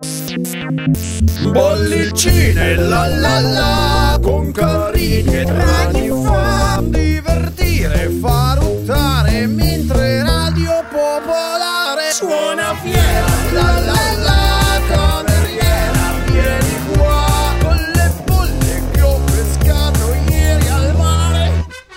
Bollicine la la la, con carini e draghi fa divertire, fa ruttare, mentre Radio Popolare suona fiera. La la la, cameriera, vieni qua, con le bolle che ho pescato ieri al mare.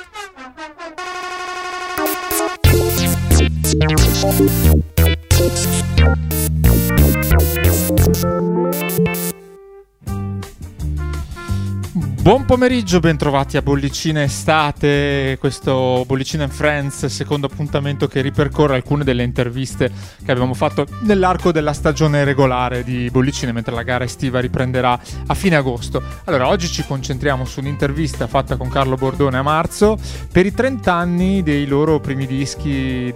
Buon pomeriggio, bentrovati a Bollicina Estate, questo Bollicina and Friends, secondo appuntamento che ripercorre alcune delle interviste che abbiamo fatto nell'arco della stagione regolare di Bollicine, mentre la gara estiva riprenderà a fine agosto. Allora, oggi ci concentriamo su un'intervista fatta con Carlo Bordone a marzo per i 30 anni dei loro primi dischi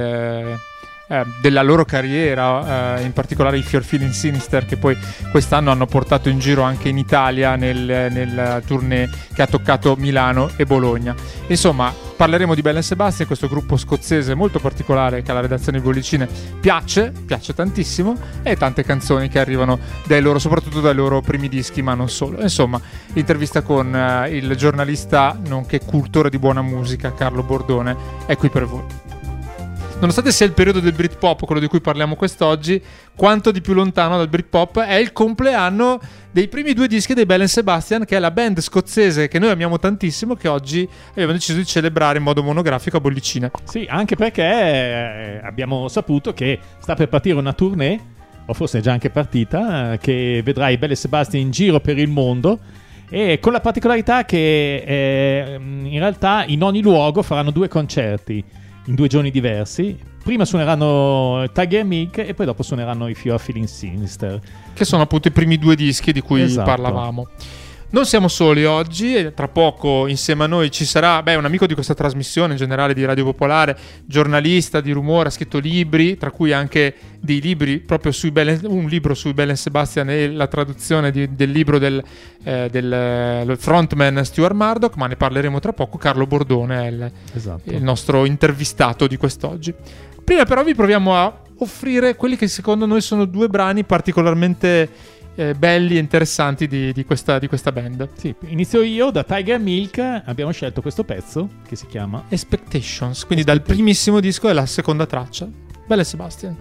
della loro carriera, in particolare i If You're Feeling Sinister, che poi quest'anno hanno portato in giro anche in Italia nel tournée che ha toccato Milano e Bologna. Insomma, parleremo di Belle & Sebastian, questo gruppo scozzese molto particolare che alla redazione di Bollicine piace tantissimo, e tante canzoni che arrivano soprattutto dai loro primi dischi, ma non solo. Insomma, intervista con il giornalista nonché cultore di buona musica Carlo Bordone è qui per voi. Nonostante sia il periodo del Britpop, quello di cui parliamo quest'oggi, quanto di più lontano dal Britpop è il compleanno dei primi due dischi dei Belle & Sebastian, che è la band scozzese che noi amiamo tantissimo, che oggi abbiamo deciso di celebrare in modo monografico a Bollicine. Sì, anche perché abbiamo saputo che sta per partire una tournée, o forse è già anche partita, che vedrà i Belle & Sebastian in giro per il mondo, e con la particolarità che in realtà in ogni luogo faranno 2 concerti in 2 giorni diversi. Prima suoneranno Tiger Milk e poi dopo suoneranno If You Are Feeling Sinister, che sono appunto i primi 2 dischi di cui parlavamo. Non siamo soli oggi, e tra poco insieme a noi ci sarà un amico di questa trasmissione, in generale di Radio Popolare, giornalista di rumore, ha scritto libri, tra cui anche dei libri proprio un libro sui Belle & Sebastian e la traduzione del libro del frontman Stuart Murdoch, ma ne parleremo tra poco. Carlo Bordone è il nostro intervistato di quest'oggi. Prima però vi proviamo a offrire quelli che secondo noi sono 2 brani particolarmente belli e interessanti di questa band. Sì, inizio io. Da Tiger Milk abbiamo scelto questo pezzo che si chiama Expectations, quindi dal primissimo disco è la seconda traccia, Belle & Sebastian.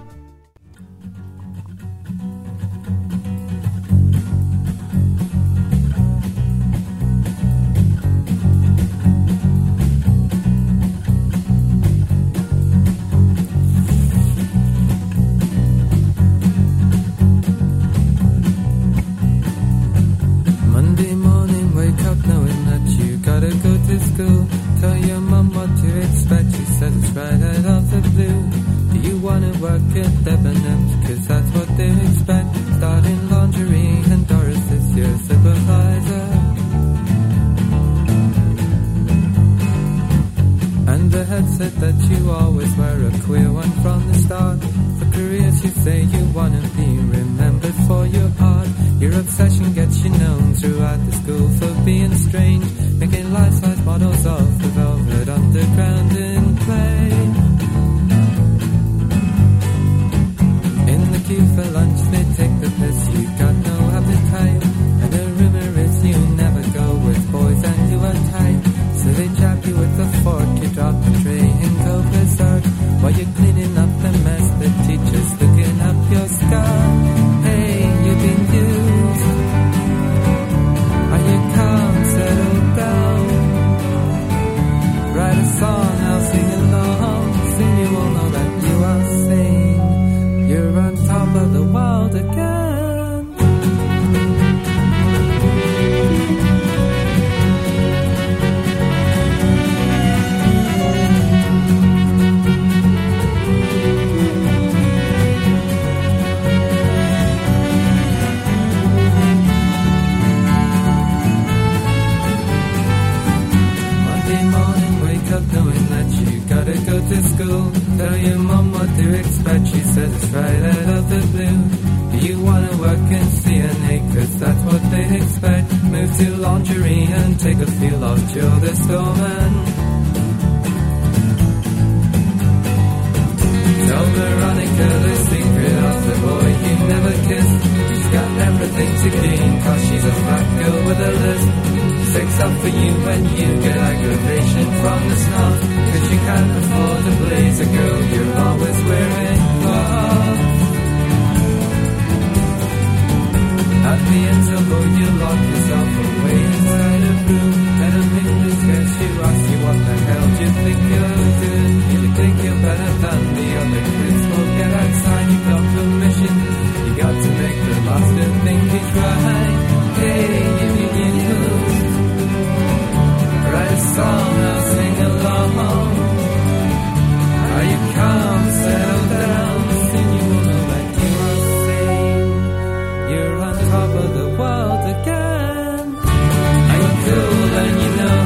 Gotta go to school, tell your mum what to expect. She says it's right out of the blue. Do you wanna work at Debenhams? Cause that's what they expect. Starting lingerie and Doris is your supervisor. And the head said that you always were a queer one from the start. For careers you say you wanna be remembered for your art. Your obsession gets you known throughout the school for being strange, making life-size models of the velvet underground in play. In the queue for lunch they take the piss, you got no appetite. And the rumor is you never go with boys and you are tight. So they jab you with a fork, you drop the tray and go berserk, while you're cleaning up the mess, the teacher's looking up your skirt. Hey, you've been used. Are you calm, settle down? Write a song, I'll sing along. Soon you will know that you are sane. You're on top of the world again. Go to school, tell your mum what to expect. She says it's right out of the blue. Do you wanna work in CNA? Cause that's what they expect. Move to lingerie and take a feel of Joe the Stoneman. Tell Veronica the secret of the boy you never kissed. out for you when you get aggravation from the snow. Cause you can't afford to please a girl you're always wearing clothes. At the interval you lock yourself away inside a room, and a minute gets you ask you what the hell do you think you're doing. You think you're better than the other kids. Well, get outside, you got permission. You got to make the master think he's right. Hey, if you write a song, I'll sing along. Are you calm, settle down, sing you wanna like you are sane. You're on top of the world again. Are you cool and you know?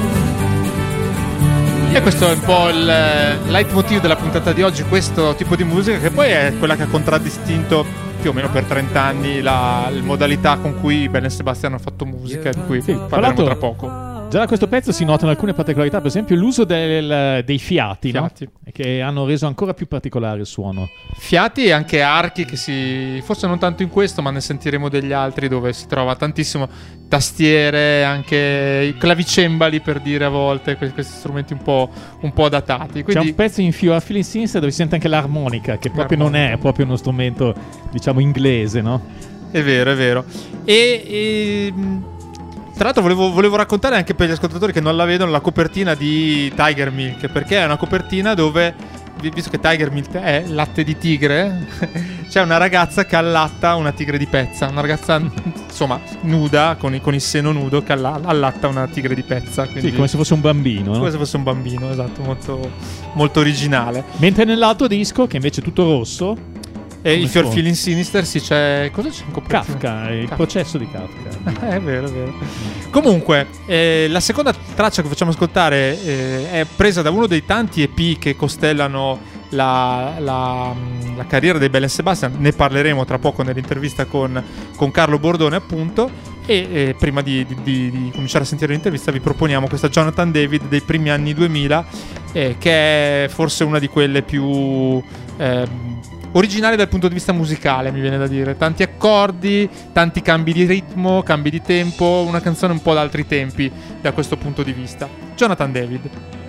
E questo è un po' il leitmotiv della puntata di oggi, questo tipo di musica che poi è quella che ha contraddistinto più o meno per 30 anni la modalità con cui Belle e Sebastian hanno fatto musica, di cui parleremo tra poco. Già da questo pezzo si notano alcune particolarità, per esempio l'uso dei fiati, no? Che hanno reso ancora più particolare il suono. Fiati e anche archi che forse non tanto in questo, ma ne sentiremo degli altri dove si trova tantissimo tastiere, anche i clavicembali per dire a volte, questi strumenti un po' datati. Quindi... C'è un pezzo in Few Are Feeling Sinister dove si sente anche l'armonica, che proprio non è proprio uno strumento, diciamo, inglese, no? È vero, è vero. E tra l'altro volevo raccontare anche per gli ascoltatori che non la vedono la copertina di Tiger Milk, perché è una copertina dove, visto che Tiger Milk è latte di tigre, c'è una ragazza che allatta una tigre di pezza, una ragazza insomma nuda, con il seno nudo, che allatta una tigre di pezza. Sì, come se fosse un bambino, no? Come se fosse un bambino, esatto, molto, molto originale. Mentre nell'altro disco, che invece è tutto rosso, e i Fear Feeling Sinister c'è. Cosa c'è in copertina? Kafka, il processo di Kafka. È vero, è vero. Comunque, la seconda traccia che facciamo ascoltare è presa da uno dei tanti EP che costellano la carriera dei Belle e Sebastian. Ne parleremo tra poco nell'intervista con Carlo Bordone, appunto. E prima di cominciare a sentire l'intervista vi proponiamo questa Jonathan David dei primi anni 2000, che è forse una di quelle più originale dal punto di vista musicale, mi viene da dire. Tanti accordi, tanti cambi di ritmo, cambi di tempo, una canzone un po' da altri tempi da questo punto di vista. Jonathan David.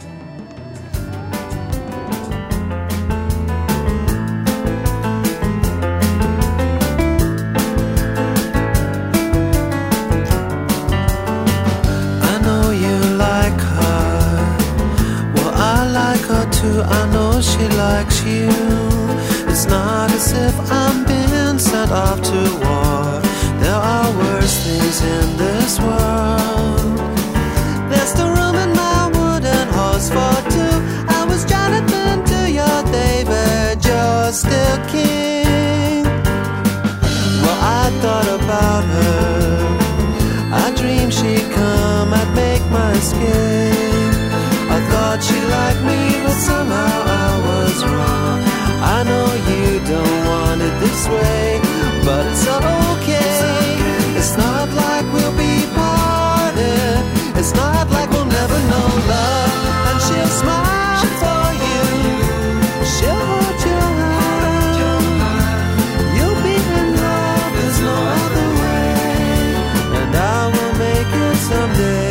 I know you like her. Well, I like her too. I know she likes you. It's not as if I'm being sent off to war. There are worse things in this world. There's the room in my wooden horse for two. I was Jonathan to your David, you're still king. Well, I thought about her. I dreamed she'd come, I'd make my escape. I thought she liked me, but somehow I was wrong. I know you don't want it this way, but it's okay. It's not like we'll be parted. It's not like we'll never know love. And she'll smile for you. She'll hold your hand. You'll be in love, there's no other way. And I will make it someday.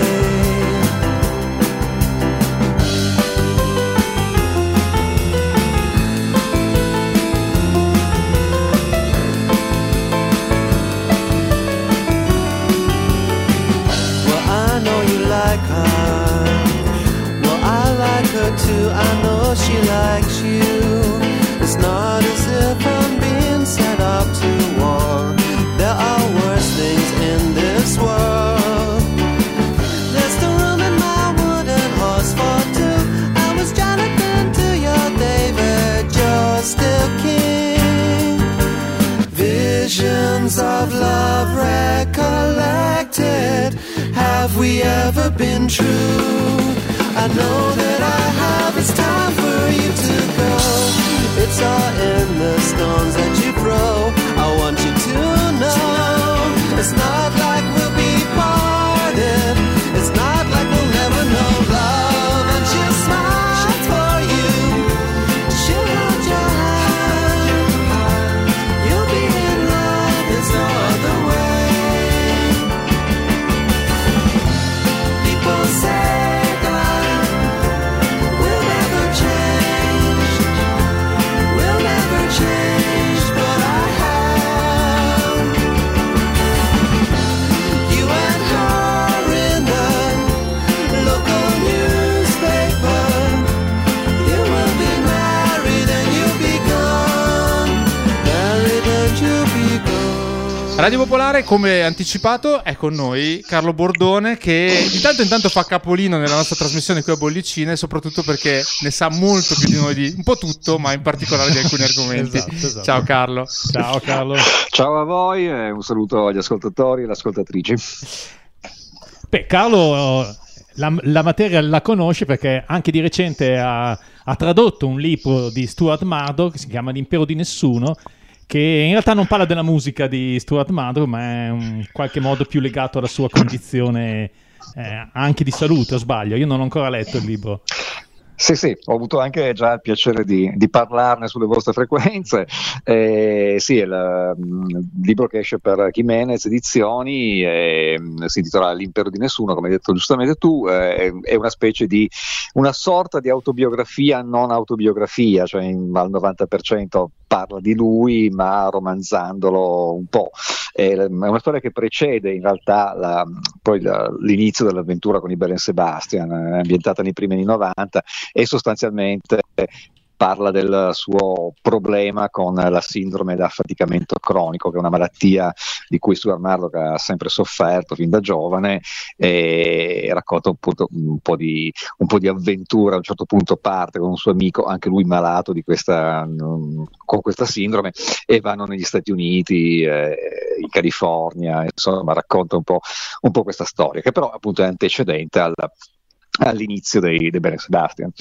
Too, I know she likes you. It's not as if I'm being set up to war. There are worse things in this world. There's the room in my wooden horse for two. I was Jonathan to your David, you're still king. Visions of love recollected. Have we ever been true? I know that I have, it's time for you to go. It's all in the stones that you throw. I want you to know it's not like we'll be parted. It's not like we'll never know love. And she'll smile for you. She'll hold your hand. You'll be in love, there's no other way. Radio Popolare, come anticipato, è con noi Carlo Bordone, che di tanto in tanto fa capolino nella nostra trasmissione qui a Bollicine, soprattutto perché ne sa molto più di noi di un po' tutto, ma in particolare di alcuni argomenti. Esatto. Ciao Carlo. Ciao Carlo. Ciao a voi e un saluto agli ascoltatori e alle ascoltatrici. Beh, Carlo la materia la conosce perché anche di recente ha tradotto un libro di Stuart Murdoch che si chiama L'impero di nessuno, che in realtà non parla della musica di Stuart Murdoch, ma è in qualche modo più legato alla sua condizione anche di salute, o sbaglio? Io non ho ancora letto il libro. Sì, ho avuto anche già il piacere di parlarne sulle vostre frequenze. Sì, è il libro che esce per Jimenez Edizioni, si intitola L'impero di nessuno, come hai detto giustamente tu, è una sorta di autobiografia non autobiografia, cioè al 90% parla di lui, ma romanzandolo un po'. È una storia che precede in realtà l'inizio dell'avventura con i Belle Sebastian, ambientata nei primi anni 90, e sostanzialmente parla del suo problema con la sindrome da affaticamento cronico, che è una malattia di cui Stuart Murdoch ha sempre sofferto fin da giovane, e racconta un po' di avventura. A un certo punto parte con un suo amico, anche lui malato con questa sindrome, e vanno negli Stati Uniti, in California, insomma racconta un po' questa storia, che però appunto è antecedente all'inizio dei Belle Sebastian.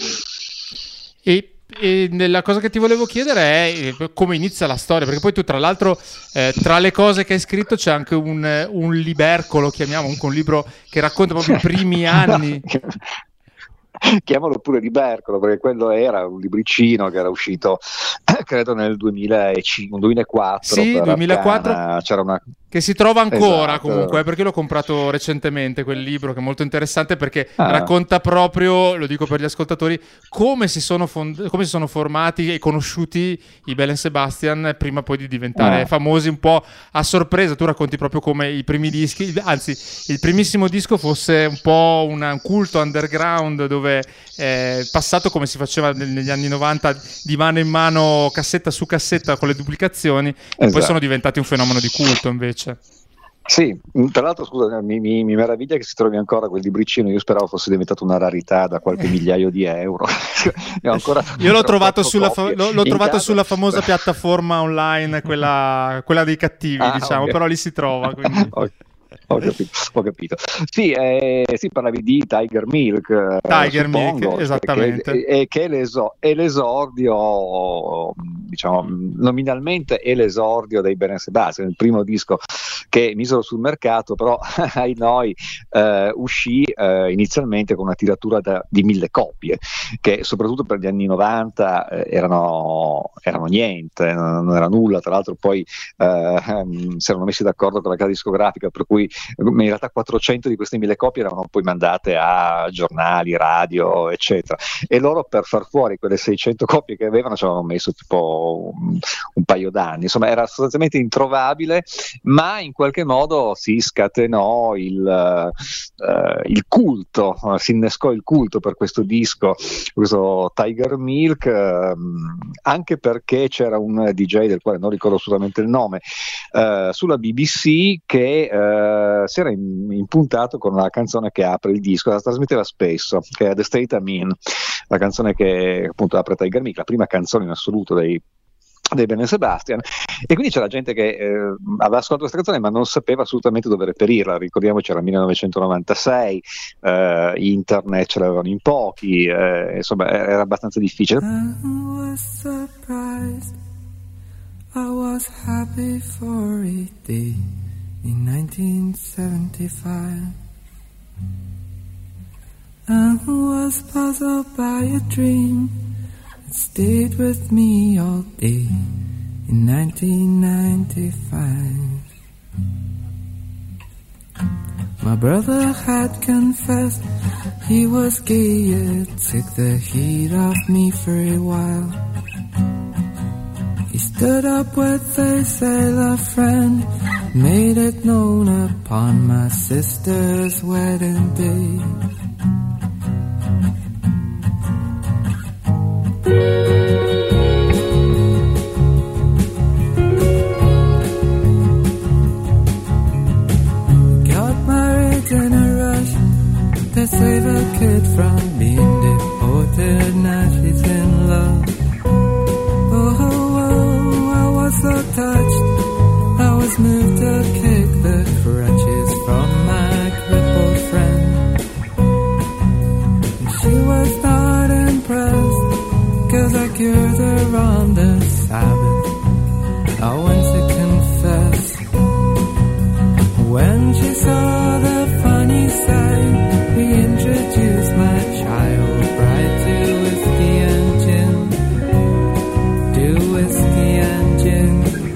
E la cosa che ti volevo chiedere è come inizia la storia, perché poi tu tra l'altro tra le cose che hai scritto c'è anche un libercolo, chiamiamo, un libro che racconta proprio i primi anni. Chiamalo pure libercolo, perché quello era un libricino che era uscito credo nel 2004. Sì, 2004. Arcana. C'era una... Che si trova ancora, esatto. Comunque, perché l'ho comprato recentemente quel libro, che è molto interessante, perché racconta proprio, lo dico per gli ascoltatori, come si sono formati e conosciuti i Belle Sebastian prima poi di diventare famosi un po' a sorpresa. Tu racconti proprio come i primi dischi, anzi il primissimo disco fosse un po' un culto underground, dove passato come si faceva negli anni 90, di mano in mano, cassetta su cassetta con le duplicazioni, e poi sono diventati un fenomeno di culto invece. Sì, tra l'altro scusa, mi meraviglia che si trovi ancora quel libricino. Io speravo fosse diventato una rarità da qualche migliaio di euro. Io l'ho trovato sulla famosa piattaforma online, quella dei cattivi, diciamo, okay. Però lì si trova, quindi. Okay. Ho capito. Sì, parlavi di Tiger Milk. Milk, esattamente. Che è l'esordio, diciamo, nominalmente è l'esordio dei Belle Sebastian, il primo disco che misero sul mercato, però ai noi uscì inizialmente con una tiratura di 1000 copie, che soprattutto per gli anni 90 erano niente, non era nulla. Tra l'altro poi si erano messi d'accordo con la casa discografica, per cui in realtà 400 di queste 1000 copie erano poi mandate a giornali, radio, eccetera, e loro per far fuori quelle 600 copie che avevano ci avevano messo tipo un paio d'anni. Insomma, era sostanzialmente introvabile, ma in qualche modo si scatenò il culto, si innescò il culto per questo disco, questo Tiger Milk, anche perché c'era un DJ del quale non ricordo assolutamente il nome, sulla BBC, che si era impuntato con la canzone che apre il disco, la trasmetteva spesso, che è The State I'm In, la canzone che appunto apre Tiger Milk, la prima canzone in assoluto dei Belle Sebastian, e quindi c'era gente che aveva ascoltato questa canzone ma non sapeva assolutamente dove reperirla. Ricordiamoci, era il 1996, internet ce l'avevano in pochi, insomma era abbastanza difficile. I was happy for a day in 1975. I was puzzled by a dream that stayed with me all day in 1995. My brother had confessed he was gay, it took the heat off me for a while. He stood up with a sailor friend, made it known upon my sister's wedding day. went from being deported, now she's in love. Oh, I was so touched, I was moved to kick the crutches from my crippled friend. And she was not impressed, 'cause I cured her on the Sabbath. I went to confess. When she saw the funny side, we introduced my child bride to whiskey and gin. To whiskey and gin.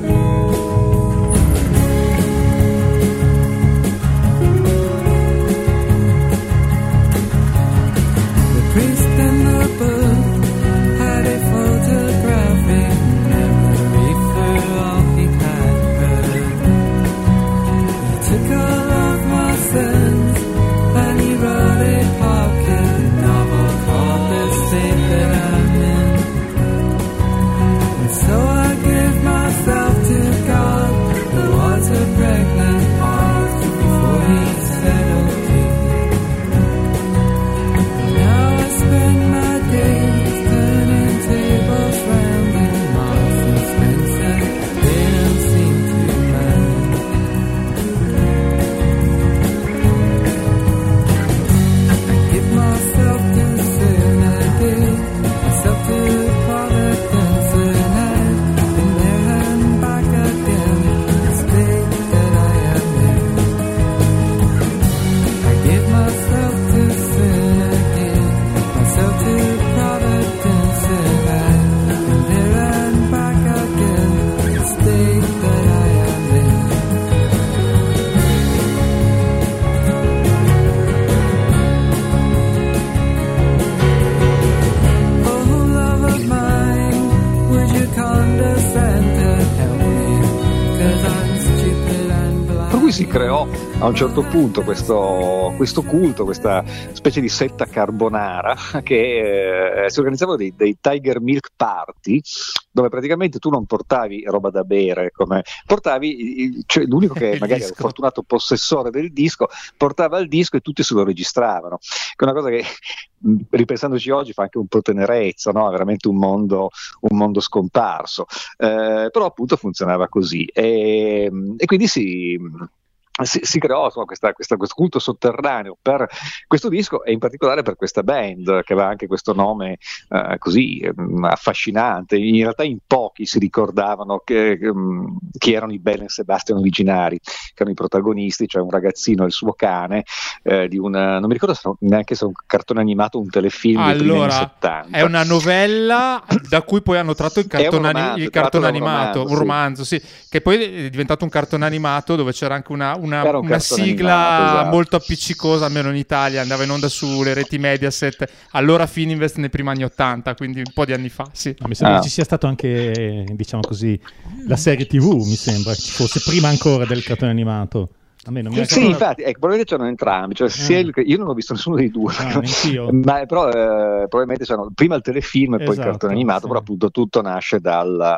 The priest in the book had a photographic memory for all he had heard. He took all of my sins and he wrote a pocket novel called The State That I'm In. And so I gave myself to God, who was a pregnant pause before he said okay. Now I spend my days turning tables round in Marks and Spencer. They don't seem to mind. I give myself to sin, I give myself to product and sin. I've been there and back again, the state that I am in. I give myself to sin, I give myself to product and sin. I've been there and back again, the state that I am in. Oh, love of mine, would you condescend to help me? 'Cause I'm stupid and blind. Per cui si creò a un certo punto questo culto, questa specie di setta carbonara che si organizzavano dei Tiger Milk Party, dove praticamente tu non portavi roba da bere, come portavi cioè l'unico che Il magari era il disco. fortunato possessore del disco portava il disco e tutti se lo registravano, che è una cosa che ripensandoci oggi fa anche un po' tenerezza, no? È veramente un mondo scomparso, però appunto funzionava così e quindi si creò insomma, questo culto sotterraneo per questo disco e in particolare per questa band che aveva anche questo nome così affascinante. In realtà in pochi si ricordavano chi erano i Belle and Sebastian originari, che erano i protagonisti, cioè un ragazzino e il suo cane di non mi ricordo neanche se è un cartone animato o un telefilm dei primi anni 70. È una novella da cui poi hanno tratto il cartone animato, un romanzo, sì, che poi è diventato un cartone animato dove c'era anche una sigla animato, esatto, molto appiccicosa, almeno in Italia, andava in onda sulle reti Mediaset, allora Fininvest nei primi anni 80, quindi un po' di anni fa, sì. Mi sembra che ci sia stato anche, diciamo così, la serie TV, mi sembra, ci fosse prima ancora del cartone animato. A me non mi Sì, infatti, probabilmente c'erano entrambi, cioè io non ho visto nessuno dei due, ma però probabilmente c'erano prima il telefilm e poi il cartone animato, sì. però appunto tutto nasce dal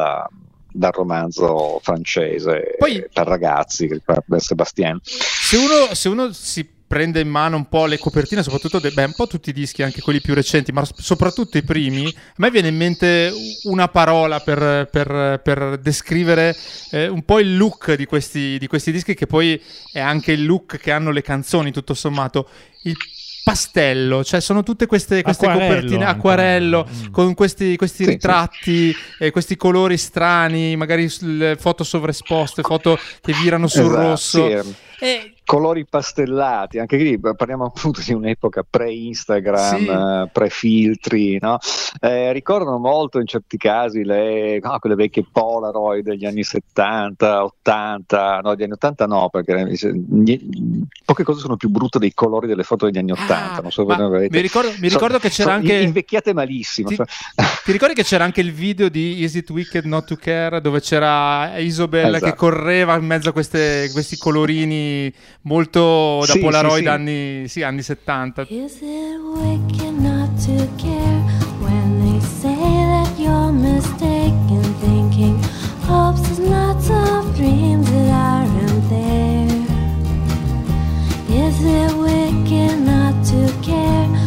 romanzo francese Poi, per ragazzi, per Sébastien. Se uno si prende in mano un po' le copertine, soprattutto un po' tutti i dischi, anche quelli più recenti, ma soprattutto i primi, a me viene in mente una parola per descrivere un po' il look di questi dischi, che poi è anche il look che hanno le canzoni, tutto sommato. Il pastello, cioè sono tutte queste copertine acquarello con questi ritratti, questi colori strani, magari foto sovraesposte, foto che virano sul rosso. Sì, colori pastellati, anche qui parliamo appunto di un'epoca pre-Instagram, pre-filtri, no? Ricordano molto in certi casi quelle vecchie Polaroid degli anni 70, 80, no, degli anni 80 no, perché poche cose sono più brutte dei colori delle foto degli anni 80. Non so, mi ricordo che c'era anche invecchiate malissimo. Ti ricordi che c'era anche il video di Is It Wicked Not to Care, dove c'era Isobel, esatto, che correva in mezzo a questi colorini molto da Polaroid, sì. anni 70. Is it wicked not to care when they say that you're mistaken, thinking hopes is lots of dreams that aren't there? Is it wicked not to care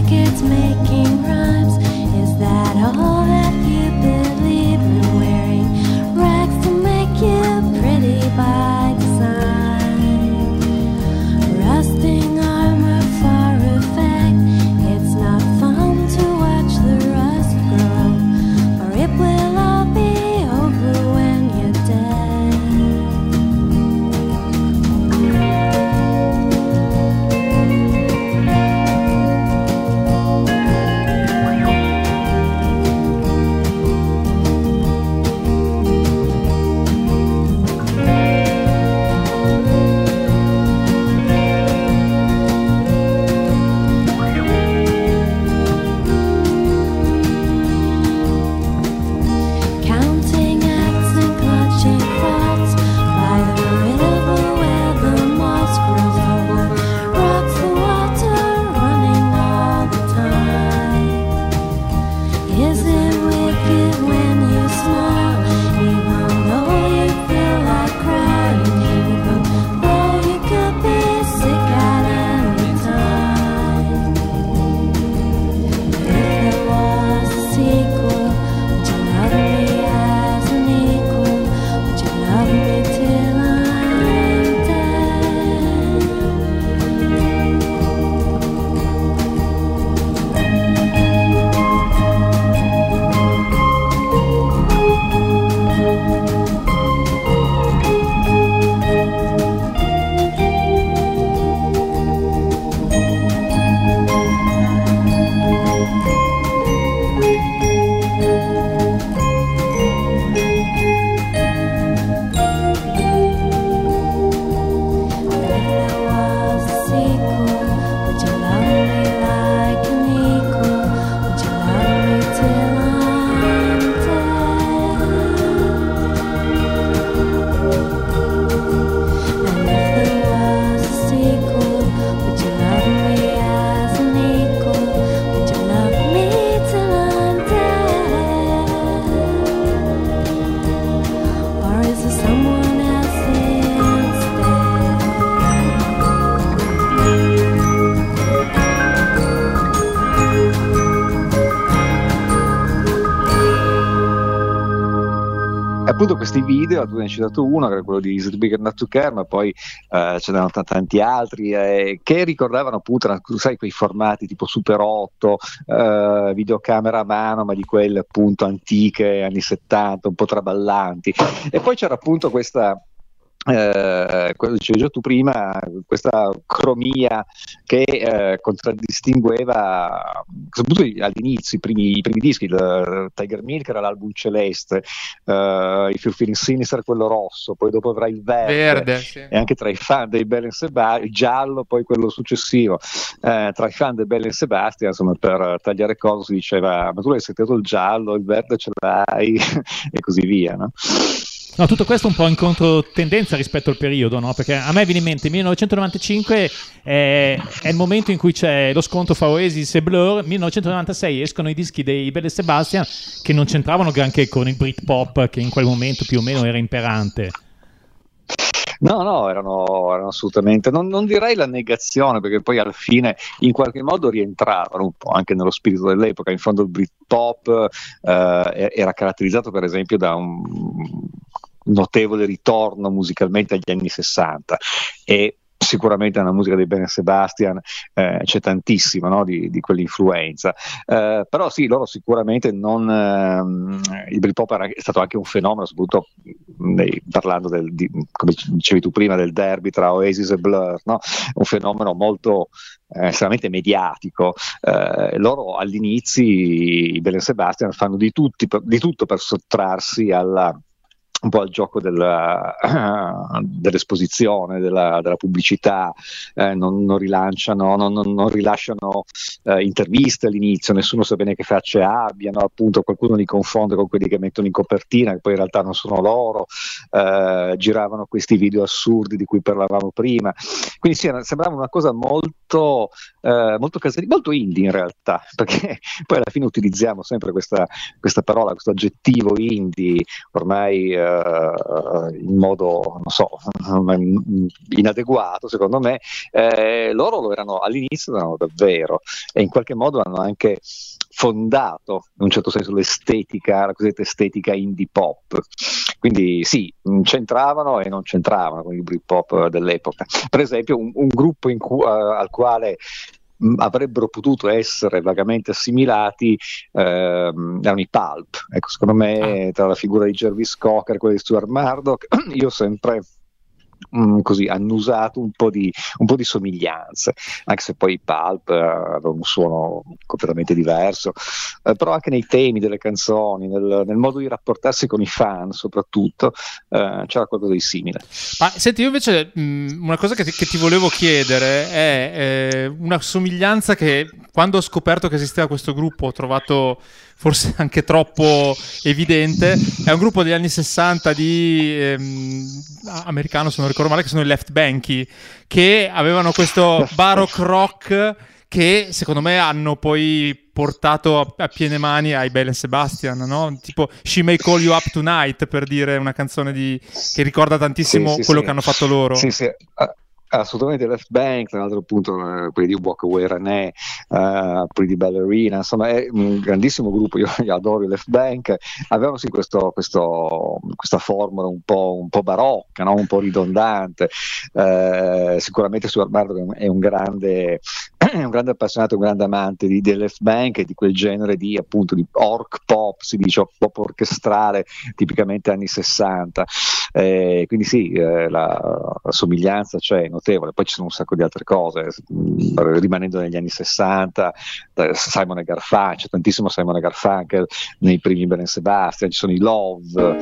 crickets making rhymes. Is that all that you believe in? Wearing rags to make you pretty by design. Rusting armor for effect. It's not fun to watch the rust grow, or it will all be over when you're dead. Counting acts and clutching thoughts by the river where the moss grows over, rocks the water running all the time. Is it wicked when you smile, even though you feel like crying, even though you could be sick at any time? If there was a sequel, would you love me as an equal? Would you love me till I'm dead? If there was a sequel, would you love me like an equal? Would you love me till I'm dead? And if there was a sequel, would you love me as an equal? Would you love me till I'm dead? Or is there someone else instead? E appunto questi video, tu ne hai citato uno, che era quello di Is It Big Enough to Care, ma poi ce n'erano tanti altri che ricordavano appunto, sai, quei formati tipo Super 8, videocamera a mano, ma di quelle appunto antiche, anni 70, un po' traballanti. E poi c'era appunto questa... quello dicevi già tu prima, questa cromia che contraddistingueva soprattutto all'inizio i primi dischi, il Tiger Milk era l'album celeste, i Few Feeling Sinister quello rosso, poi dopo avrai il verde, sì. E anche tra i fan dei Bell Sebastian il giallo, poi quello successivo, tra i fan dei Bell Sebastian, insomma, per tagliare cose si diceva ma tu l'hai sentito il giallo, il verde ce l'hai e così via, no? No, tutto questo un po' in controtendenza rispetto al periodo, no? Perché a me viene in mente 1995 è il momento in cui c'è lo scontro fra Oasis e Blur. 1996 escono i dischi dei Belle Sebastian, che non c'entravano granché con il Britpop, che in quel momento più o meno era imperante. No, erano assolutamente, non direi la negazione, perché poi alla fine in qualche modo rientravano un po' anche nello spirito dell'epoca. In fondo il Britpop era caratterizzato per esempio da un notevole ritorno musicalmente agli anni 60 e sicuramente nella musica dei Belle Sebastian c'è tantissimo, no, di quell'influenza, però sì, loro sicuramente non il Britpop è stato anche un fenomeno, soprattutto parlando come dicevi tu prima, del derby tra Oasis e Blur, no? Un fenomeno molto estremamente mediatico. Loro all'inizio, i Belle Sebastian, fanno di tutto per sottrarsi un po' al gioco dell'esposizione, della pubblicità, non rilanciano, non rilasciano interviste all'inizio, nessuno sa bene che faccia abbiano, appunto qualcuno li confonde con quelli che mettono in copertina, che poi in realtà non sono loro, giravano questi video assurdi di cui parlavamo prima, quindi sì, sembrava una cosa molto casalinga, molto indie in realtà, perché poi alla fine utilizziamo sempre questa parola, questo aggettivo indie ormai in modo, non so, inadeguato secondo me. Loro lo erano all'inizio, erano davvero, e in qualche modo hanno anche fondato in un certo senso l'estetica, la cosiddetta estetica indie pop. Quindi sì, c'entravano e non c'entravano con il Britpop dell'epoca. Per esempio un gruppo al quale avrebbero potuto essere vagamente assimilati erano i Pulp. Ecco, secondo me tra la figura di Jarvis Cocker e quella di Stuart Murdoch io ho sempre così annusato un po' di somiglianze, anche se poi i Pulp avevano un suono completamente diverso, però anche nei temi delle canzoni, nel modo di rapportarsi con i fan soprattutto, c'era qualcosa di simile. Ma senti, io invece una cosa che ti volevo chiedere è una somiglianza che quando ho scoperto che esisteva questo gruppo ho trovato forse anche troppo evidente. È un gruppo degli anni 60 americano, se non ricordo male, che sono i Left Banky, che avevano questo baroque rock che secondo me hanno poi portato a piene mani ai Belle Sebastian, no? Tipo She May Call You Up Tonight, per dire una canzone che ricorda tantissimo quello che hanno fatto loro. Sì. Assolutamente. Left Bank, tra l'altro appunto quelli di Walk Away René, Pretty Ballerina, insomma è un grandissimo gruppo, io adoro i Left Bank. Avevano sì questa formula un po' barocca, no? Un po' ridondante. Sicuramente Stuart Murdoch è un grande appassionato, un grande amante di Left Bank e di quel genere di appunto di orc pop, si dice, pop orchestrale tipicamente anni 60. Quindi sì, la somiglianza c'è, notevole. Poi ci sono un sacco di altre cose, rimanendo negli anni 60, Simon e Garfunkel, c'è tantissimo Simon e Garfunkel nei primi Belle Sebastian, ci sono i Love.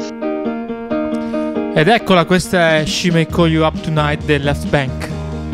Ed eccola, questa è She May Call You Up Tonight del Left Bank.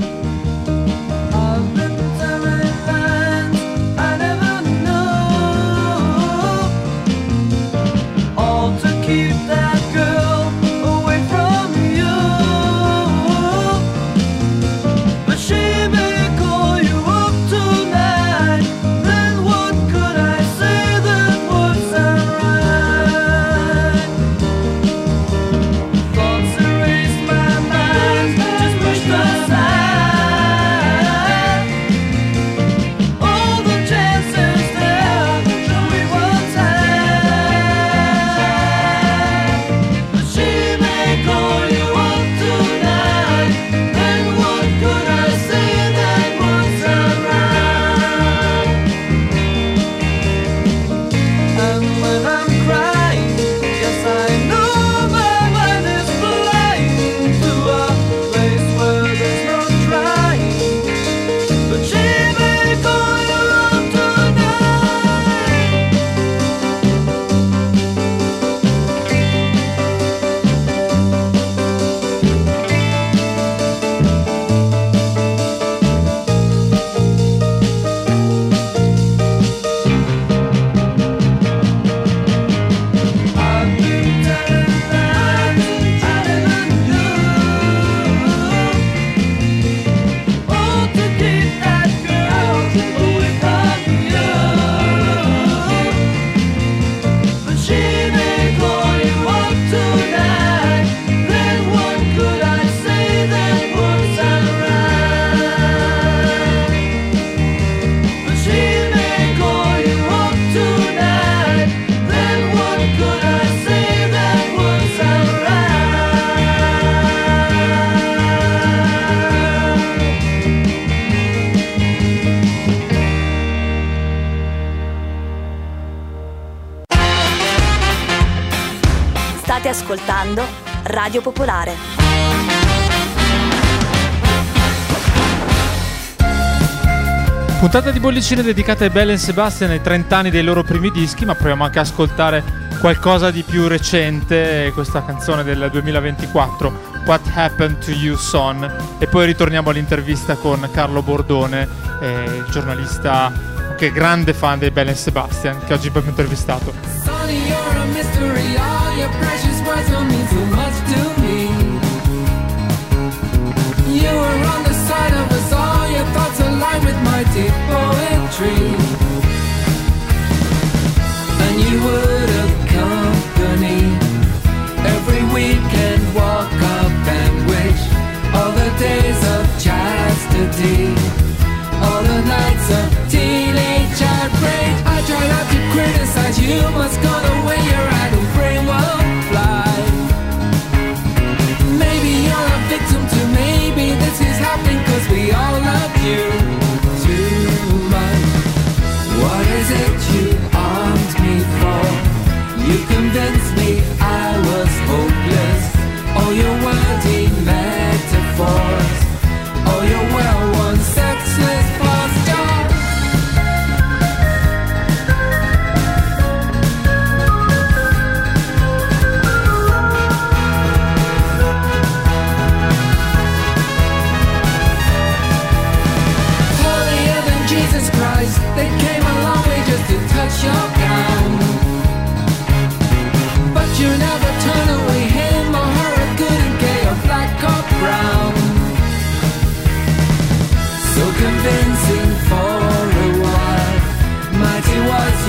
State ascoltando Radio Popolare. Puntata di bollicine dedicata ai Belle Sebastian ai 30 anni dei loro primi dischi, ma proviamo anche a ascoltare qualcosa di più recente, questa canzone del 2024, What Happened to You Son, e poi ritorniamo all'intervista con Carlo Bordone, il giornalista che è grande fan dei Belle Sebastian, che oggi abbiamo intervistato. Sonny, you're a mystery. All your precious words don't mean so much to me. You were on the side of us all. Your thoughts align with my deep poetry. And you would accompany every week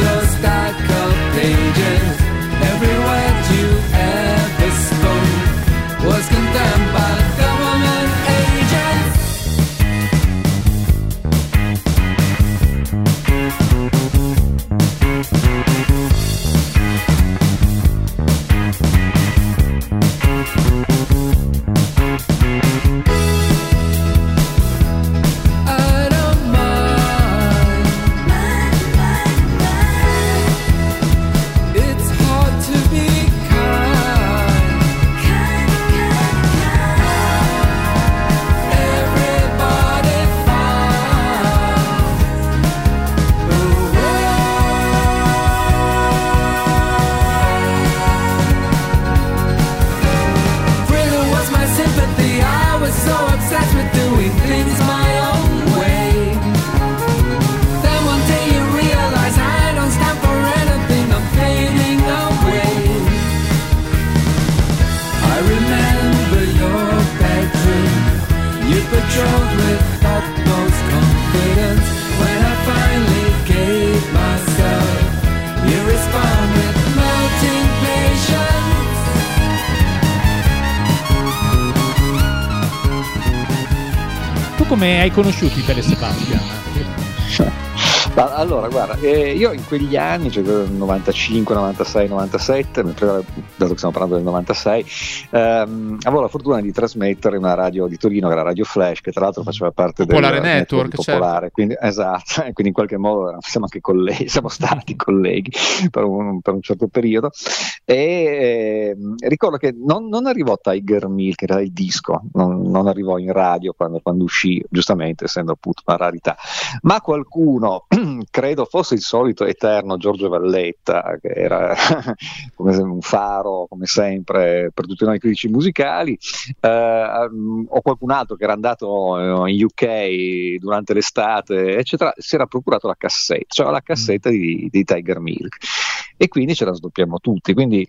your stack of pages. Every word you ever spoke was condemned by government agents. I don't mind. It's hard to be kind. Everybody finds freedom was my sympathy. I was so obsessed with doing things my own way. Then one day you realize I don't stand for anything. I'm fading away. I remember your bedroom. You patrolled with utmost confidence. When I finally gave myself, you respond with melting patience. Tu come hai conosciuto i Belle Sebastian? Ma allora, guarda, io in quegli anni, cioè 95, 96, 97, dato che stiamo parlando del 96, avevo la fortuna di trasmettere una radio di Torino, che era Radio Flash, che tra l'altro faceva parte Popolare del Network, Popolare, certo. quindi, esatto, e quindi in qualche modo siamo anche colleghi, siamo stati colleghi per un certo periodo, e ricordo che non arrivò Tiger Milk, che era il disco, non arrivò in radio quando uscì, giustamente essendo appunto una rarità, ma qualcuno credo fosse il solito eterno Giorgio Valletta, che era come un faro, come sempre, per tutti noi critici musicali, o qualcun altro che era andato in UK durante l'estate, eccetera, si era procurato la cassetta, cioè la cassetta di Tiger Milk. E quindi ce la sdoppiamo tutti, quindi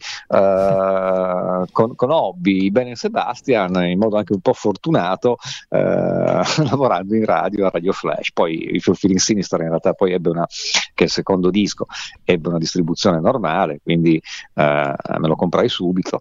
con Hobby, Bene Sebastian, in modo anche un po' fortunato, lavorando in radio a Radio Flash. Poi i Feeling Sinister in realtà poi che il secondo disco ebbe una distribuzione normale, quindi me lo comprai subito,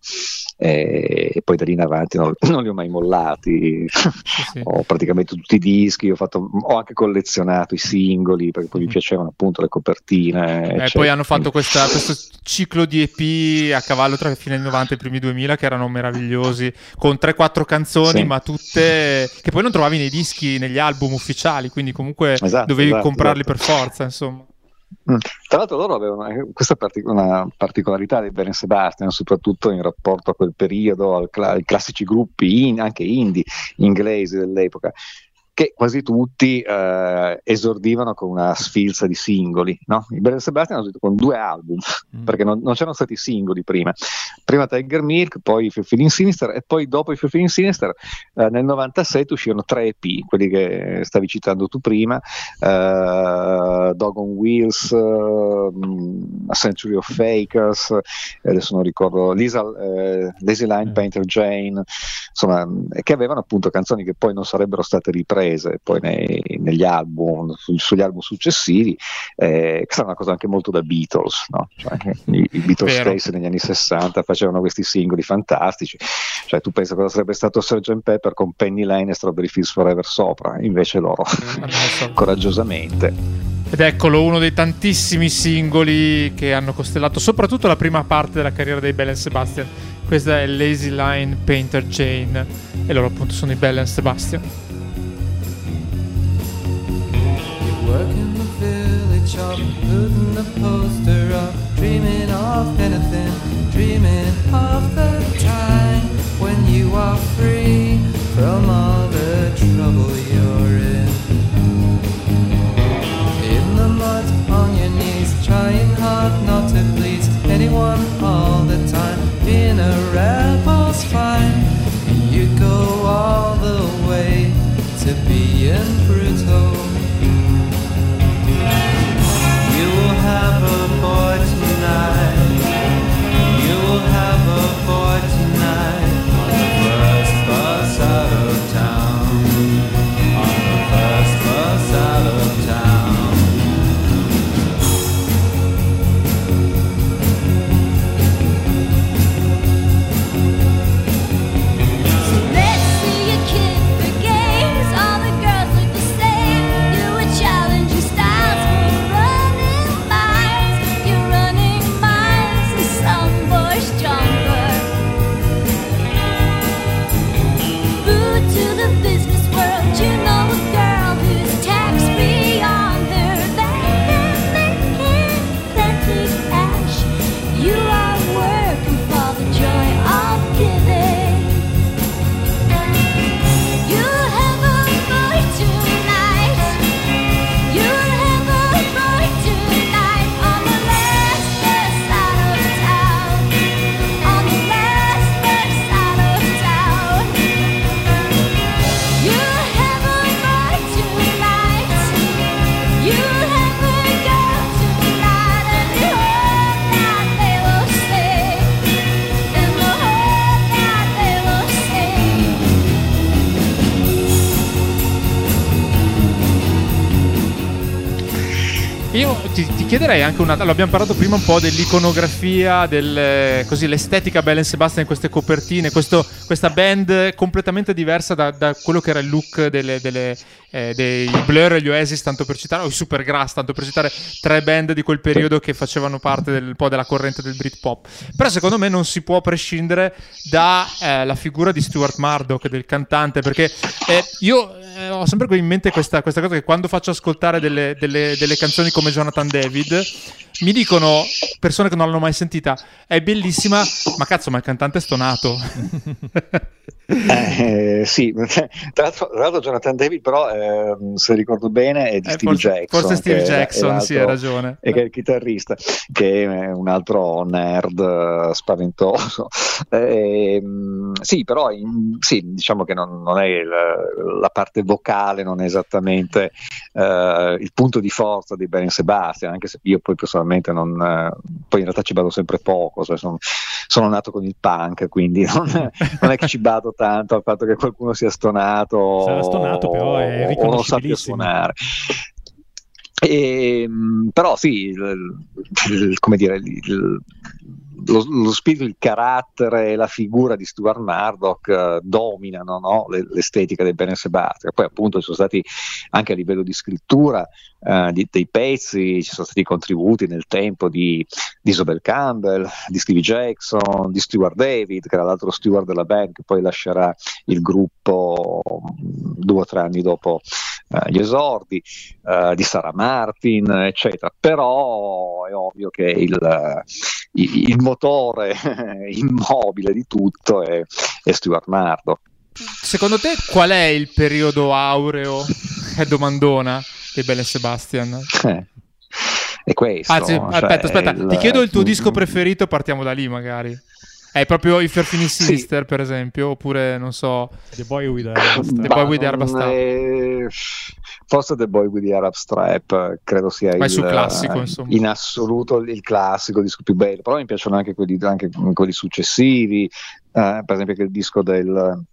e poi da lì in avanti non li ho mai mollati. Sì. Ho praticamente tutti i dischi, ho anche collezionato i singoli, perché poi mi piacevano appunto le copertine, Poi eccetera. hanno fatto questo ciclo di EP a cavallo tra i fine anni 90 e i primi 2000 che erano meravigliosi, con 3-4 canzoni, Sì. ma tutte che poi non trovavi nei dischi, negli album ufficiali, quindi comunque dovevi Esatto, comprarli esatto. per forza, insomma. Tra l'altro loro avevano questa una particolarità dei Bene Sebastian, soprattutto in rapporto a quel periodo, ai classici gruppi anche indie inglesi dell'epoca, che quasi tutti esordivano con una sfilza di singoli, no? I Belle Sebastian hanno esordito con 2 album, perché non c'erano stati singoli prima Tiger Milk, poi i Feeling Sinister, e poi dopo i Feeling Sinister nel 97 uscirono 3 EP, quelli che stavi citando tu prima, Dog on Wheels, A Century of Fakers, adesso non ricordo, Lazy Line Painter Jane, insomma, che avevano appunto canzoni che poi non sarebbero state riprese poi negli album, sugli album successivi, che sarà una cosa anche molto da Beatles, no? Cioè, i Beatles Vero. stessi negli anni 60 facevano questi singoli fantastici, cioè tu pensa cosa sarebbe stato Sgt. Pepper con Penny Lane e Strawberry Fields Forever sopra, invece loro coraggiosamente. Ed eccolo, uno dei tantissimi singoli che hanno costellato soprattutto la prima parte della carriera dei Belle Sebastian. Questa è Lazy Line Painter Jane, e loro appunto sono i Belle Sebastian. Work in the village shop, putting the poster up, dreaming of anything, dreaming of the time when you are free from all the trouble you're in. In the mud, on your knees, trying hard not to please anyone all the time, being a rebel's fine, and you go all the way to being brutal. You will have a Io ti chiederei anche l'abbiamo parlato prima un po' dell'iconografia, così l'estetica Belle and Sebastian in queste copertine, questa band completamente diversa da quello che era il look dei Blur e gli Oasis, tanto per citare, o i Supergrass, tanto per citare tre band di quel periodo che facevano parte un po' della corrente del Britpop. Però secondo me non si può prescindere da la figura di Stuart Murdoch, del cantante, perché io ho sempre in mente questa cosa, che quando faccio ascoltare delle canzoni come Jonathan David mi dicono persone che non l'hanno mai sentita: è bellissima, ma cazzo, ma il cantante è stonato. Sì, tra l'altro Jonathan David però se ricordo bene è di Steve Jackson, forse Steve Jackson, sì, hai ragione, e che è il chitarrista, che è un altro nerd spaventoso. Sì, però sì, diciamo che non è la parte vocale, non è esattamente il punto di forza di Belle and Sebastian, anche se io poi personalmente poi in realtà ci vado sempre poco, cioè sono nato con il punk, quindi non è che ci vado tanto al fatto che qualcuno sia stonato. Sarà stonato, però è riconoscibilissimo. O non sappia suonare. Però sì, come dire, lo spirito, il carattere e la figura di Stuart Murdoch dominano, no? L'estetica del Belle and Sebastian. Poi appunto ci sono stati anche a livello di scrittura dei pezzi, ci sono stati contributi nel tempo di Isobel Campbell, di Stevie Jackson, di Stuart David, che era l'altro Stuart della band, che poi lascerà il gruppo 2 o 3 anni dopo gli esordi, di Sarah Martin, eccetera. Però è ovvio che il motore immobile di tutto è Stuart Murdoch. Secondo te qual è il periodo aureo, è domandona, di Belle and Sebastian? È questo. Anzi, aspetta, ti chiedo il tuo disco preferito, partiamo da lì magari. È proprio i Fiorfini Sinister, per esempio, oppure non so, The Boy with the Arab Strap. Forse The Boy with the Arab Strap credo sia sul classico, insomma, in assoluto il classico, il disco più bello. Però mi piacciono anche quelli successivi, per esempio che il disco del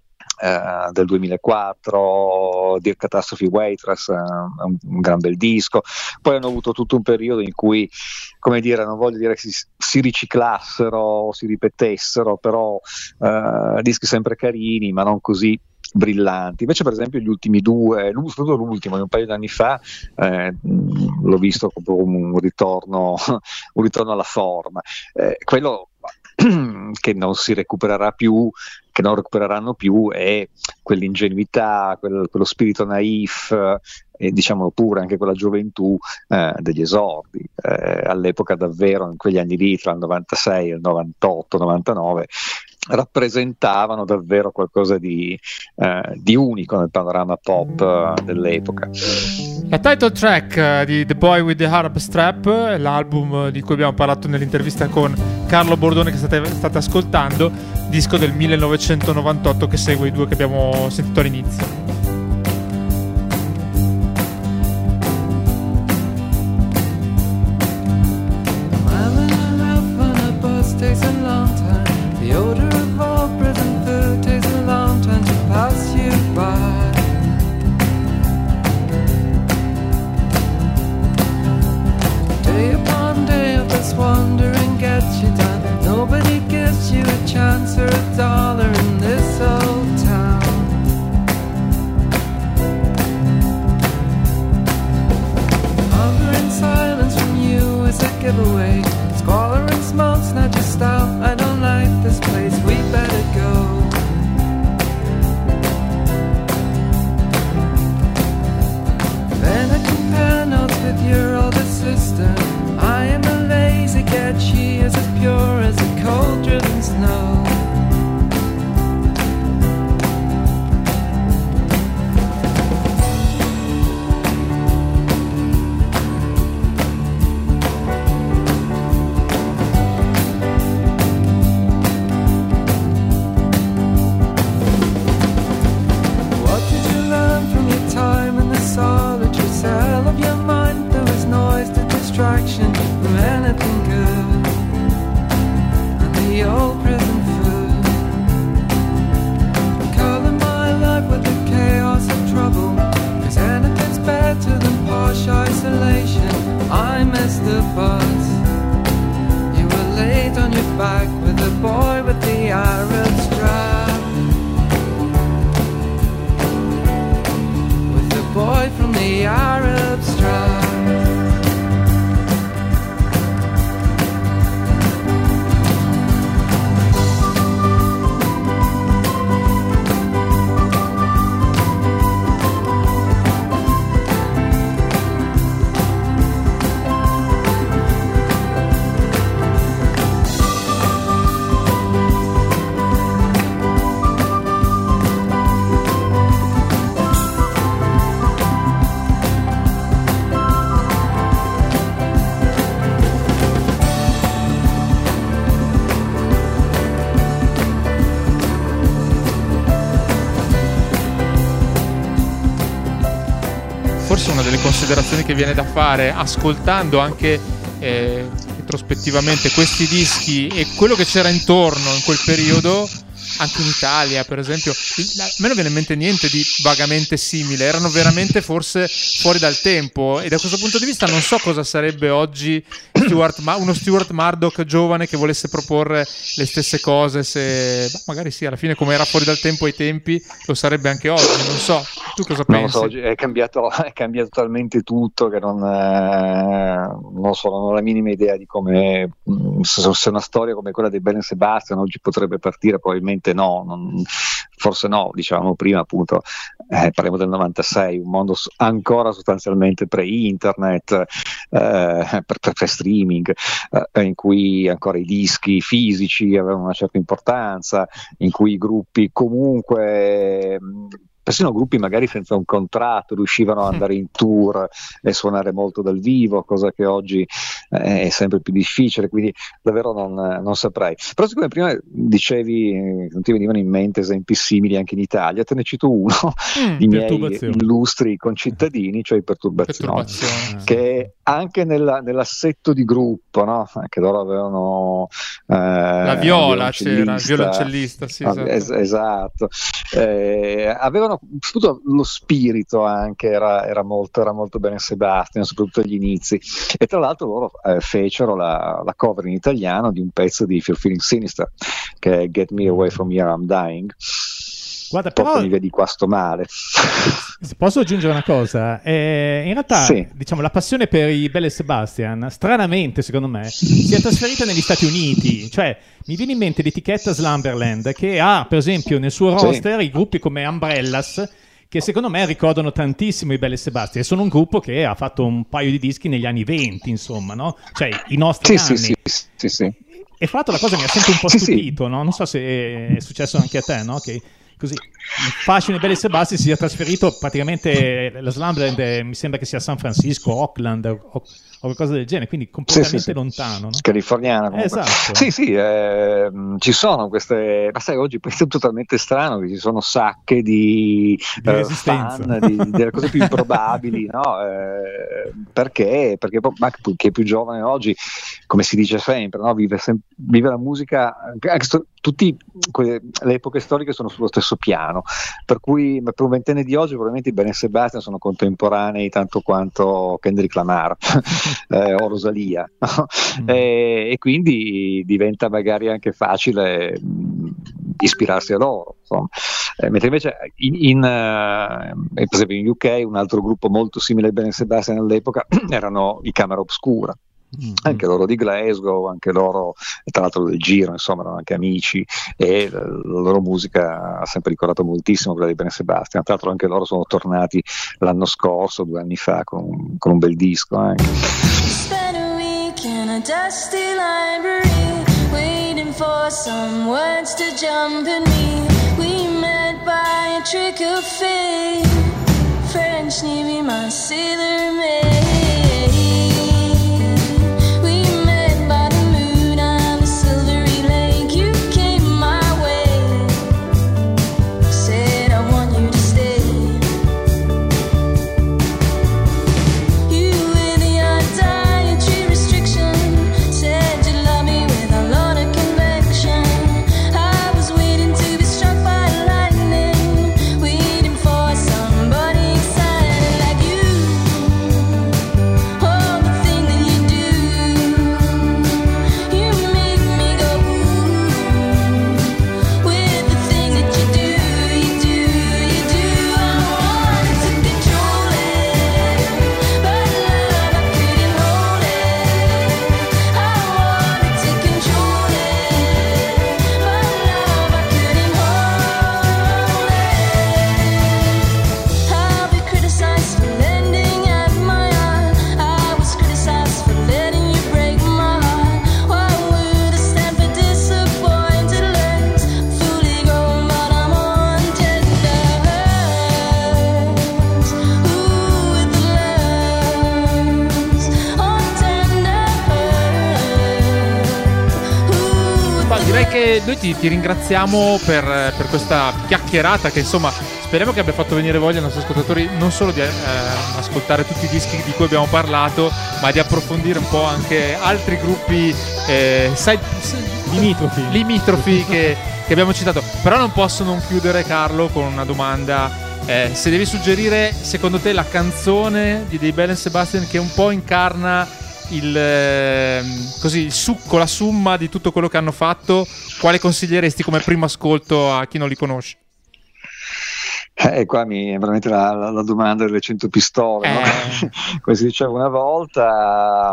2004, Dear Catastrophe Waitress, un gran bel disco. Poi hanno avuto tutto un periodo in cui, come dire, non voglio dire che si riciclassero o si ripetessero, però dischi sempre carini ma non così brillanti. Invece per esempio gli ultimi due, soprattutto l'ultimo di un paio di anni fa, l'ho visto come un ritorno alla forma, quello che non si recupererà più, che non recupereranno più, è quell'ingenuità, quello spirito naif, e diciamo pure anche quella gioventù degli esordi. All'epoca davvero, in quegli anni lì, tra il 96 e il 98, 99, rappresentavano davvero qualcosa di unico nel panorama pop dell'epoca. La title track di The Boy with the Arab Strap, l'album di cui abbiamo parlato nell'intervista con Carlo Bordone che state ascoltando, disco del 1998 che segue i due che abbiamo sentito all'inizio. Distraction. the bus. You were late on your back with the boy with the Arab strap. With the boy from the Arab strap. Forse una delle considerazioni che viene da fare ascoltando anche retrospettivamente questi dischi e quello che c'era intorno in quel periodo, anche in Italia per esempio, a me non viene in mente niente di vagamente simile, erano veramente forse fuori dal tempo, e da questo punto di vista non so cosa sarebbe oggi uno Stuart Murdoch giovane che volesse proporre le stesse cose, se magari sì, alla fine come era fuori dal tempo ai tempi lo sarebbe anche oggi, non so, tu cosa pensi? Non lo so, oggi è cambiato talmente tutto che non so, non ho la minima idea di come, se una storia come quella di Belle Sebastian oggi potrebbe partire, probabilmente forse no, dicevamo prima appunto, parliamo del 96, un mondo ancora sostanzialmente pre-internet, pre-streaming, in cui ancora i dischi fisici avevano una certa importanza, in cui i gruppi comunque, persino gruppi magari senza un contratto, riuscivano ad andare in tour e suonare molto dal vivo, cosa che oggi è sempre più difficile, quindi davvero non saprei. Però siccome prima dicevi, non ti venivano in mente esempi simili anche in Italia, te ne cito uno di miei illustri concittadini, cioè i Perturbazioni, che anche nell'assetto di gruppo, no? Anche loro avevano la viola, c'era il violoncellista, sì, esatto. Avevano soprattutto lo spirito, anche era molto bene Sebastian, soprattutto agli inizi, e tra l'altro loro fecero la cover in italiano di un pezzo di If You're Feeling Sinister, che è Get Me Away From Here I'm Dying. Guarda, però via di qua sto male. Posso aggiungere una cosa? In realtà, diciamo, la passione per i Belle Sebastian, stranamente secondo me, si è trasferita negli Stati Uniti. Cioè, mi viene in mente l'etichetta Slumberland, che ha, per esempio, nel suo roster i gruppi come Umbrellas, che secondo me ricordano tantissimo i Belle Sebastian. Sono un gruppo che ha fatto un paio di dischi negli anni 20, insomma, no? Cioè, i nostri anni. Sì. E fra l'altro la cosa mi ha sempre un po' stupito, no? Non so se è successo anche a te, no? Che così il fascino di Belle Sebastian si è trasferito praticamente, la Slumberland mi sembra che sia San Francisco, Oakland o qualcosa del genere, quindi completamente lontano, no? Californiana comunque. Esatto. Ci sono queste, ma sai, oggi è totalmente strano che ci sono sacche di fan delle cose più improbabili, no? Perché anche chi è più giovane oggi, come si dice sempre, no? Vive la musica, tutte le epoche storiche sono sullo stesso piano, per cui per un ventenne di oggi probabilmente i Belle Sebastian sono contemporanei tanto quanto Kendrick Lamar o Rosalia, no? E quindi diventa magari anche facile ispirarsi a loro, insomma. Mentre invece per esempio in UK un altro gruppo molto simile ai Belle Sebastian all'epoca erano i Camera Obscura. Anche loro di Glasgow, anche loro tra l'altro del giro, insomma, erano anche amici, e la loro musica ha sempre ricordato moltissimo quella di Belle Sebastian. Tra l'altro anche loro sono tornati l'anno scorso, 2 anni fa, con un bel disco anche. Spent a week in a dusty library, waiting for some words to jump in me. We met by a trick of fate, French Navy, my sailor maid. Oh che noi ti ringraziamo per questa chiacchierata che insomma speriamo che abbia fatto venire voglia ai nostri ascoltatori non solo di ascoltare tutti i dischi di cui abbiamo parlato, ma di approfondire un po' anche altri gruppi limitrofi che abbiamo citato. Però non posso non chiudere, Carlo, con una domanda. Se devi suggerire secondo te la canzone dei Belle and Sebastian che un po' incarna il succo, la summa di tutto quello che hanno fatto, quale consiglieresti come primo ascolto a chi non li conosce? Qua è veramente la domanda delle 100 pistole, no? Come si diceva una volta.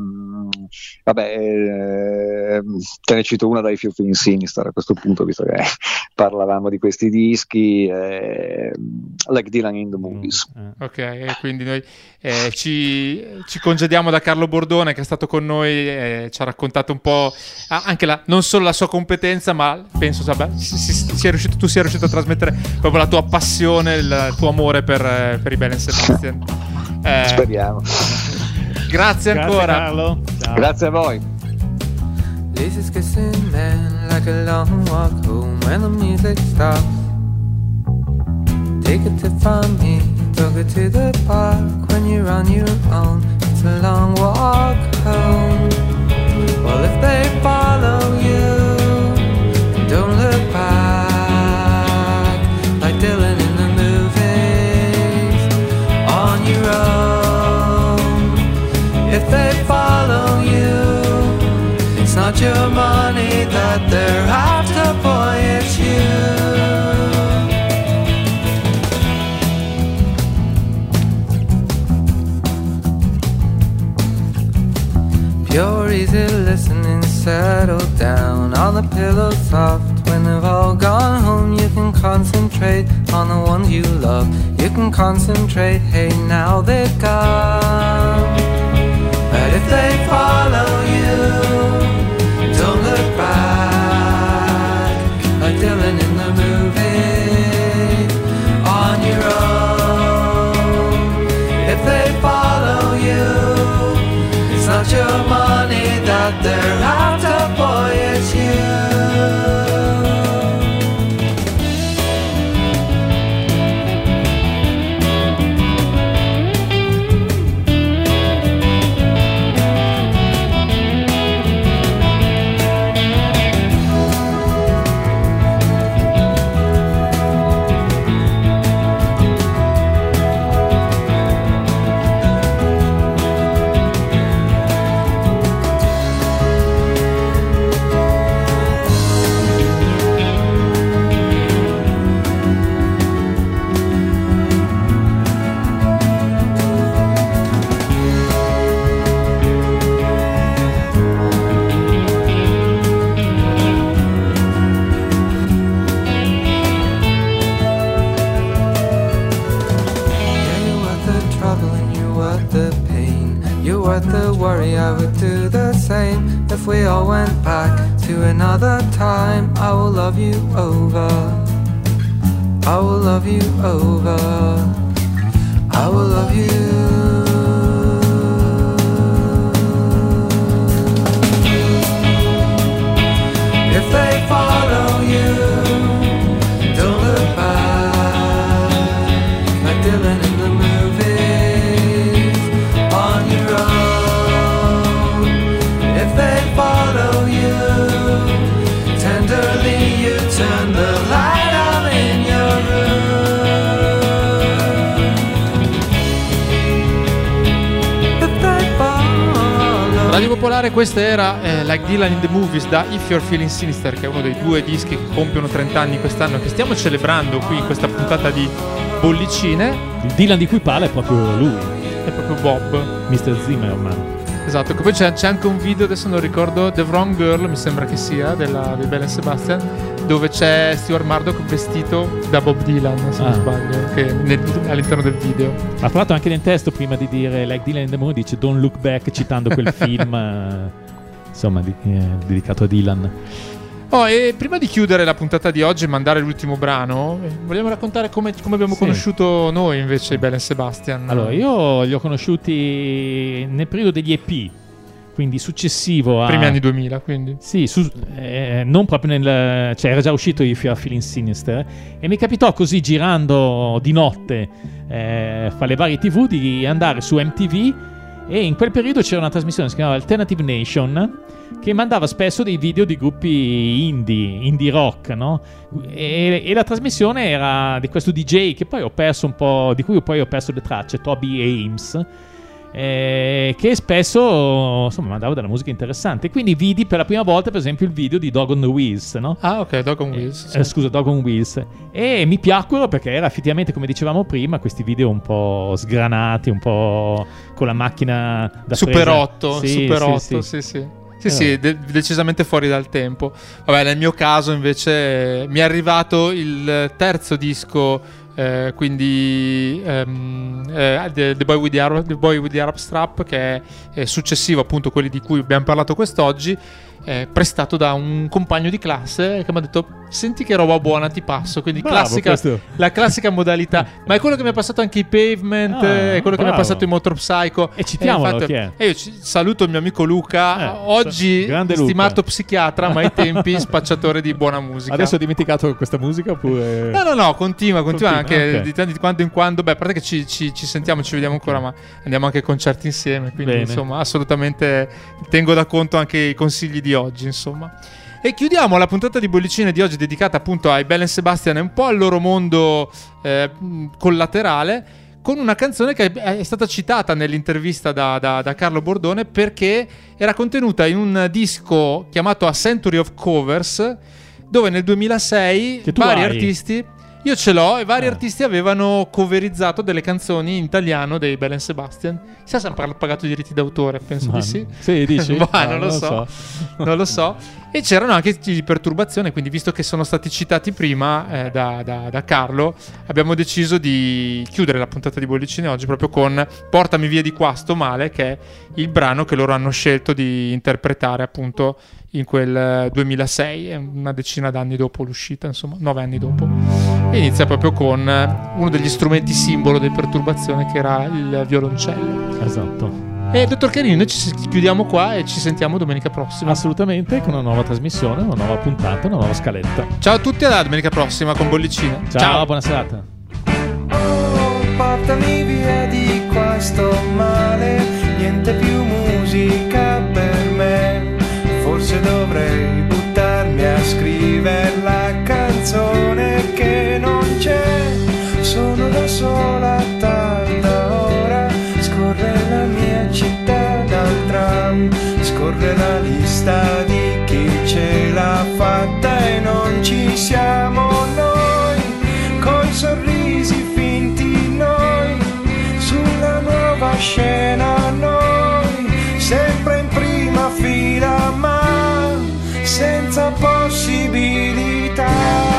Te ne cito una dai Fear Feeling Sinister a questo punto, visto che parlavamo di questi dischi, Like Dylan in the Movies. Ok, quindi noi ci congediamo da Carlo Bordone, che è stato con noi, ci ha raccontato un po' anche non solo la sua competenza, ma penso tu sia riuscito a trasmettere proprio la tua passione, il tuo amore per i Belle and Sebastian. Speriamo. Grazie ancora, Carlo. Ciao. Grazie a voi. Laces kissing man like a long walk home when the music stops. Take a tip from me, took it to the park when you're on your own. It's a long walk home. Well, if they follow you, don't look back like Dylan in the movies on your own. If they follow you, it's not your money that they're after, boy, it's you. Pure easy listening, settle down on the pillow soft. When they've all gone home, you can concentrate on the ones you love. You can concentrate, hey, now they've gone. But if they follow you, don't look back like Dylan in the movie on your own. If they follow you, it's not your money that they're after, boy, it's you. I would do the same if we all went back to another time. I will love you over. I will love you over. I will love you. If they follow you, don't look back like Dylan in the movies on your own. If they follow you, tenderly you turn the light on in your room. If they follow Radio Popolare, questa era Like Dylan in the Movies da If You're Feeling Sinister, che è uno dei due dischi che compiono 30 anni quest'anno, che stiamo celebrando qui in questa puntata di Bollicine. Il Dylan di cui parla è proprio lui, È proprio Bob, Mr. Zimmerman. esatto, che poi c'è anche un video, adesso non ricordo, The Wrong Girl mi sembra che sia, dei Belle and Sebastian, dove c'è Stuart Murdoch vestito da Bob Dylan, se non sbaglio, che all'interno del video. Ha parlato anche nel testo, prima di dire Like Dylan in the Moon, dice Don't Look Back, citando quel film insomma dedicato a Dylan. E prima di chiudere la puntata di oggi e mandare l'ultimo brano, vogliamo raccontare come abbiamo conosciuto noi invece i Belle and Sebastian. Allora, io li ho conosciuti nel periodo degli EP, quindi successivo a... Primi anni 2000, quindi. Sì, non proprio cioè era già uscito If You Are Feeling Sinister, e mi capitò così girando di notte fra le varie TV di andare su MTV, e in quel periodo c'era una trasmissione che si chiamava Alternative Nation, che mandava spesso dei video di gruppi indie rock, no? E la trasmissione era di questo DJ che poi ho perso un po', di cui poi ho perso le tracce, Toby Ames, che spesso insomma mandava della musica interessante. Quindi vidi per la prima volta per esempio il video di Dog on the Wheels, no? Ah, ok, Dog on Wheels. Scusa, Dog on Wheels, e mi piacquero perché era effettivamente, come dicevamo prima, questi video un po' sgranati, un po' con la macchina da Super presa. 8, Super 8, sì, decisamente fuori dal tempo. Vabbè, nel mio caso invece mi è arrivato il terzo disco, quindi The Boy with the Arab Strap, che è successivo appunto a quelli di cui abbiamo parlato quest'oggi, prestato da un compagno di classe che mi ha detto: senti che roba buona, ti passo. Quindi Bravo, la classica modalità, ma è quello che mi ha passato anche i Pavement, è quello che mi ha passato i Motor Psycho, e citiamolo, chi è? E io saluto il mio amico Luca, oggi stimato Luca, psichiatra, ma ai tempi spacciatore di buona musica. Adesso ho dimenticato questa musica oppure... No, continua anche okay. di quando in quando. Beh, a parte che ci sentiamo, ci vediamo ancora, ma andiamo anche ai concerti insieme, quindi Bene. insomma assolutamente tengo da conto anche i consigli di oggi, insomma. E chiudiamo la puntata di Bollicine di oggi, dedicata appunto ai Belle Sebastian e un po' al loro mondo collaterale, con una canzone che è stata citata nell'intervista da Carlo Bordone, perché era contenuta in un disco chiamato A Century of Covers, dove nel 2006 vari artisti... Io ce l'ho, e vari artisti avevano coverizzato delle canzoni in italiano dei Belle Sebastian. Si è sempre pagato i diritti d'autore, penso di sì. Sì, dici? Non lo so. E c'erano anche di perturbazione, quindi visto che sono stati citati prima da Carlo, abbiamo deciso di chiudere la puntata di Bollicine oggi proprio con Portami via di qua sto male, che è il brano che loro hanno scelto di interpretare appunto in quel 2006, una decina d'anni dopo l'uscita, insomma 9 anni dopo. E inizia proprio con uno degli strumenti simbolo di perturbazione, che era il violoncello. Esatto. E dottor Carini, noi ci chiudiamo qua e ci sentiamo domenica prossima. Assolutamente, con una nuova trasmissione, una nuova puntata, una nuova scaletta. Ciao a tutti, alla domenica prossima con Bollicine. Ciao, buona serata. Oh, portami via di qua sto male, niente più musica per me. Forse dovrei buttarmi a scrivere la canzone che non c'è. Sono da sola a tanta ora, scorre la mia città dal tram, scorre la lista di chi ce l'ha fatta e non ci siamo noi, coi sorrisi finti noi, sulla nuova scena noi, sempre in prima fila ma senza possibilità.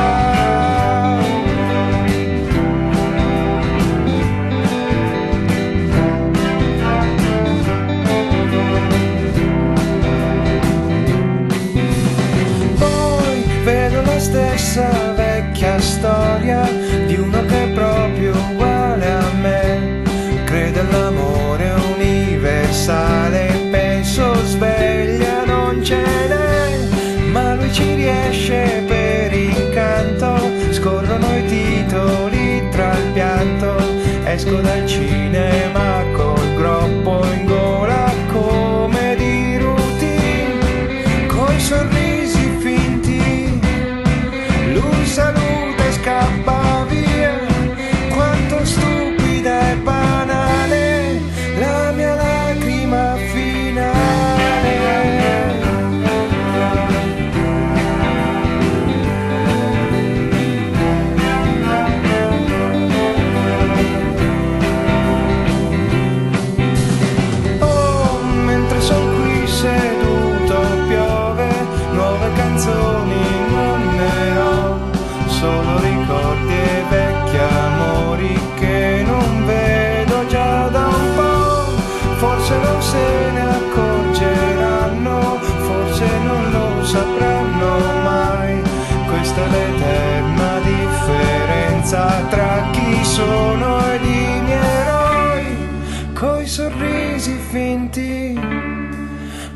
Stessa vecchia storia di uno che è proprio uguale a me, crede all'amore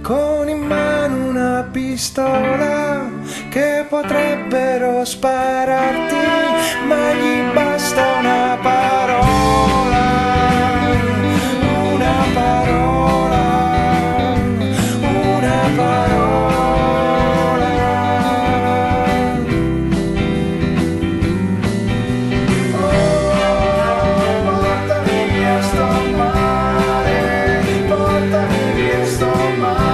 con in mano una pistola che potrebbero spararti, ma gli basta una parola, una parola, una parola. Oh, portami via sto male, portami via sto male.